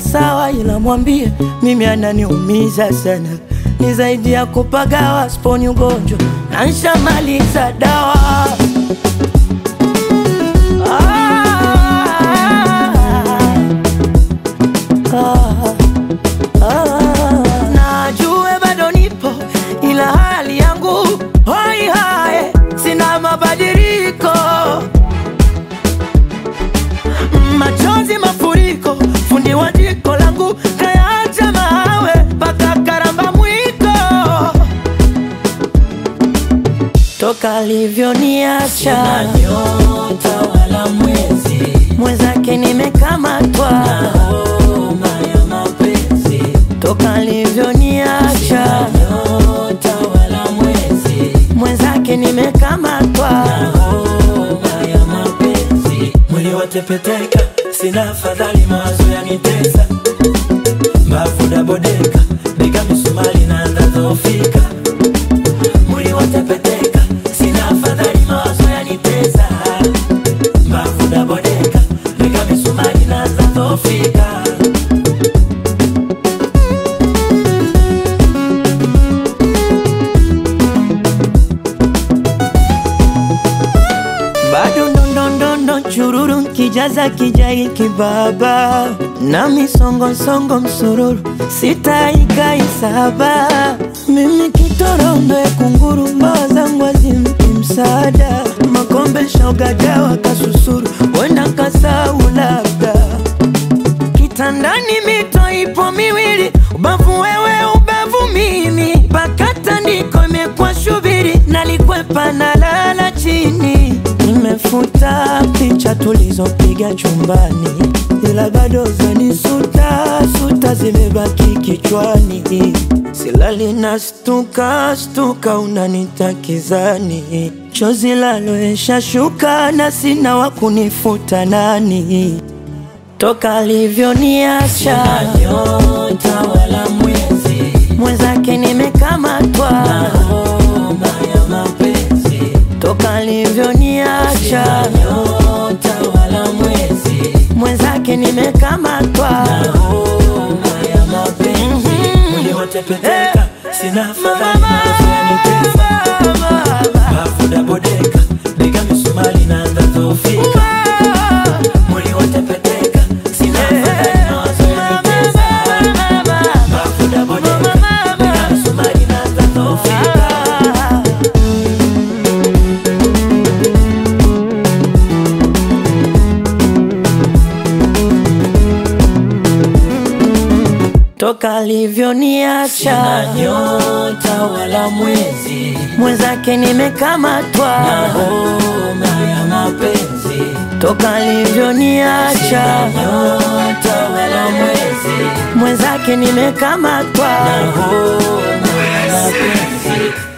sawa, ila mwambie mimi ananiumiza sana. Ni zaidi ya kupagawa, sponi ugonjwa na nshamaliza dawa. Najue bado nipo ila hali yangu hoi hae, sina mabadiliko. Machozi mafuriko, fundi wa jiko langu kayaacha mawe paka karamba mwiko. Toka alivyoniacha sina nyota wala mwezi, mwenzake nimekamatwa na homa ya mapenzi. Toka alivyoniacha sina nyota wala mwezi, mwenzake nimekamatwa na homa ya mapenzi. Mwili watepeteka, sina afadhali, mawazo yanitesa. Mbavu dabodeka, bega misumari naanza dhofika. Mwili watepeteka, sina afadhali, mawazo yanitesa. Mbavu dabodeka, bega misumari naanza dhofika. bado ndondondo chururu kijaza kijai kibaba na misongo msururu sitaika isaba. Mimi kitorondo kunguru, mbawa zangu azimpi msaada. Makombe shoga dawa kasusuru, wenda kasau labda. Kitandani mito ipo miwili, ubavu wewe ubavu mimi. Pakata ndiko imekuwa shubiri, nalikwepa na lala chini. Nimefuta picha tulizopiga chumbani, ila bado zanisuta zimebaki kichwani. Silali na stuka unanitakizani. Chozi laloesha shuka na sina wakunifuta nani. Toka alivyoniacha sina nyota wala mwezi, mwenzake nimekamatwa na homa ya mapenzi. Toka alivyoniacha sina nyota wala mwezi, mwenzake nimekamatwa na homa ya mapenzi. Mwili watepeteka, sina afadhali, mawazo yanitesa. Mbavu dabodeka, bega misumari naanza dhofika. Mwili watepeteka, sina afadhali, mawazo yanitesa. Mbavu dabodeka, bega misumari naanza dhofika. Toka alivyoniacha sina nyota wala mwezi, mwenzake nimekamatwa na homa ya mapenzi. Toka alivyoniacha sina nyota wala mwezi, mwenzake nimekamatwa na homa ya mapenzi.